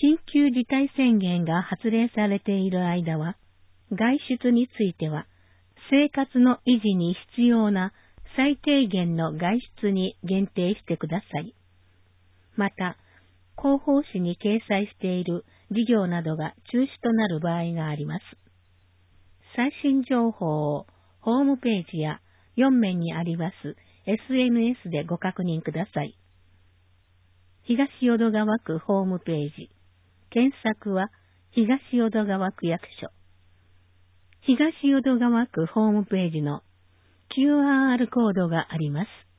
緊急事態宣言が発令されている間は、外出については、生活の維持に必要な最低限の外出に限定してください。また、広報誌に掲載している事業などが中止となる場合があります。最新情報をホームページや4面にあります SNS でご確認ください。東淀川区ホームページ。検索は東淀川区役所。東淀川区ホームページの QR コードがあります。